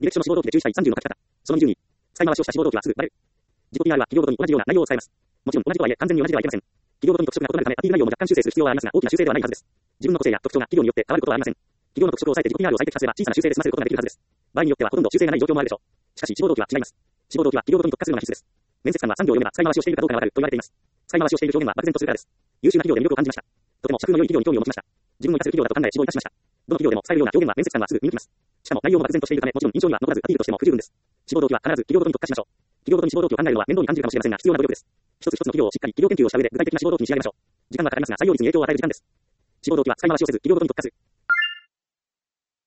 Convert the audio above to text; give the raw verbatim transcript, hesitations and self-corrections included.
履歴書の志望動機で注意したいさんじゅうの書き方。そのにじゅうに。使い回しをした志望動機はすぐバレる。自己 ピーアール は企業ごとに同じような内容を伝えます。もちろん同じとはいえ完全に同じではいけません。企業ごとに特色が異なるためアピール内容も若干修正する必要はありますが、大きな修正ではないはずです。自分の個性や特徴が企業によって変わることはありません。企業の特色を抑えて自己 ピーアール を最適化すれば小さな修正で済ませることができるはずです。場合によってはほとんど修正がない状況もあるでしょう。しかし志望動機は違います。志望動機は企業ごとに特化するのが必須です。面接官はさん行読めば使い回しをしているかどうかがわかると言われています。使い回しをしている表現は漠然とするからです。優秀な企業で魅力を感じました。とても尺の良い企業に興味を持ちました。自分を生かせる企業だと考え志望いたしました。どの企業でも使えるような表現は面接官はすぐ見抜きます。しかも内容も漠然としているためもちろん印象には残らずアピールとしても不十分です。志望動機は必ず企業ごとに特化しましょう。企業ごとに志望動機を考えるのは面倒に感じるかもしれませんが必要な努力です。一つ一つの企業をしっかり企業研究をした上で具体的な志望動機に仕上げましょう。時間はかかりますが採用率に影響を与える時間です。志望動機は使い回しをせず企業ごとに特化する。